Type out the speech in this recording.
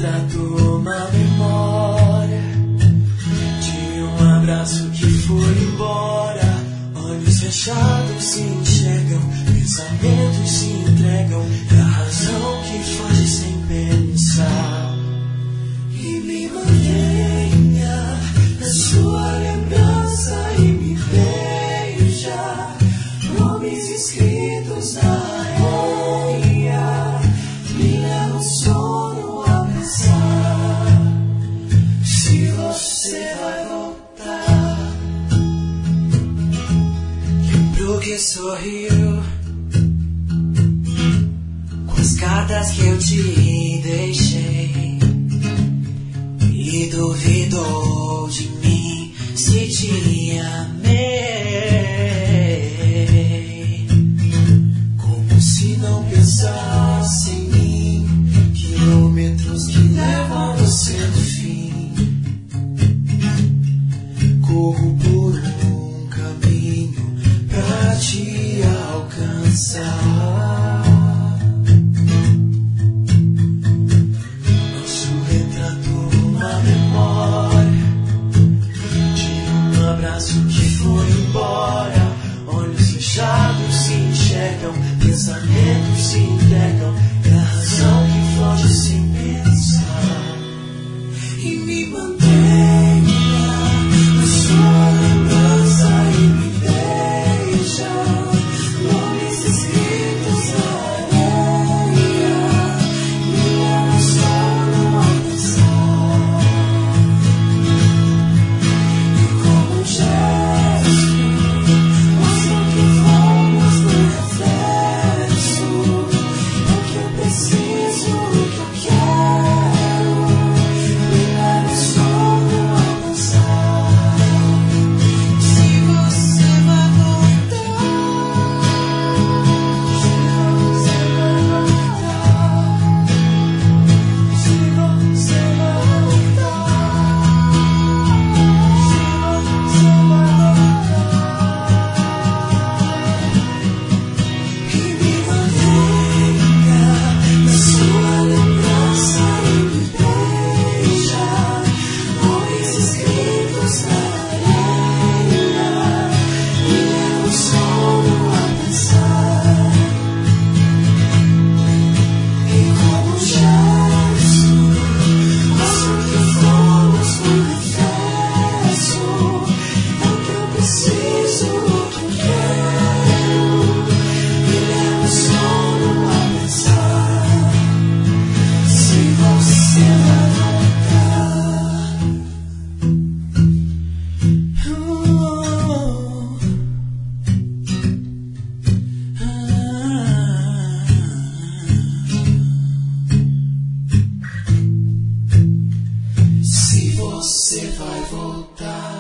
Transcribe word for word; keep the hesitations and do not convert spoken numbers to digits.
retrato, uma memória de um abraço que foi embora. Olhos fechados se enxergam, pensamentos se entregam, é a razão que foge sem pensar. E me mantenha na sua lembrança e me beija, nomes escritos na areia, me leva o sono a pensar se você vai voltar. Lembro que sorriu com as cartas que eu te deixei e duvidou de mim se te amei, como se não pensasse em mim. Quilômetros que levam a você no fim, corro por um caminho pra te alcançar. Nosso retrato, uma memória de um abraço que foi embora. Olhos fechados se enxergam, pensamentos se entregam, é a razão que foge sem pensar. E me mantenha na sua lembrança e me beija, nomes escritos na areia, me leva o sono a pensar. E como um gesto, mostro que fomos no reflexo, o que eu preciso, o que eu quero, me leva o sono a pensar se você vai voltar, se você vai voltar, se você vai voltar. E me mantenha na sua lembrança e me beija, nomes escritos na areia, me leva o sono a pensar. E como um gesto, mostro que fomos no reflexo, é o que eu preciso, o que eu quero, me leva o sono a pensar se você vai voltar. Se você vai voltar.